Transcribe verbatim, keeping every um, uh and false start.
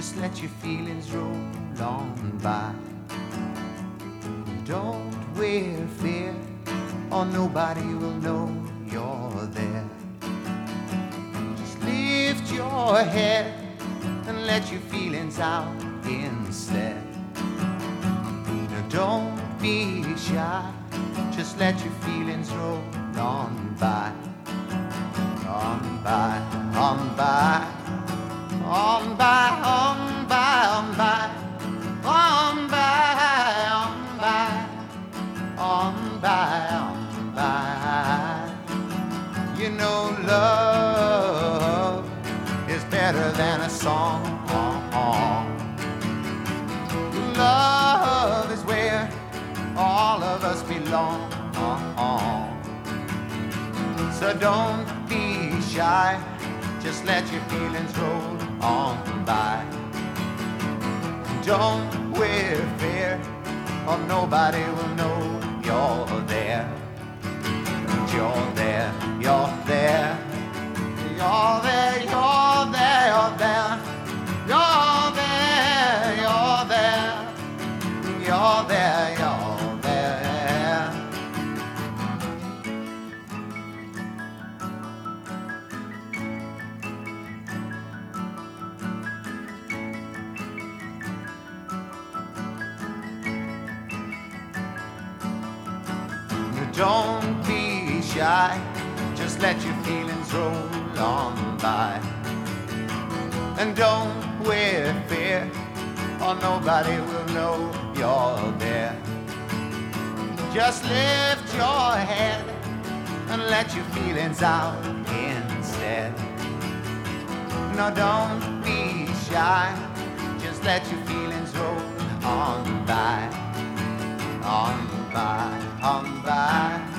Just let your feelings roll on by. Don't wear fear, or nobody will know you're there. Just lift your head and let your feelings out instead. Now don't be shy, just let your feelings roll on by. On by, on by, on by, on by, on by, on by, on by, on by, on by. You know love is better than a song. Love is where all of us belong. So don't be shy, just let your feelings roll on by. Don't wear fear, or nobody will know you're there. You're there, you're there, you're there, you're there, you're there, you're there, you're there, you're there, you're there. Don't be shy, just let your feelings roll on by. And don't wear fear, or nobody will know you're there. Just lift your head and let your feelings out instead. No, don't be shy, just let your feelings roll on by. On by, on by.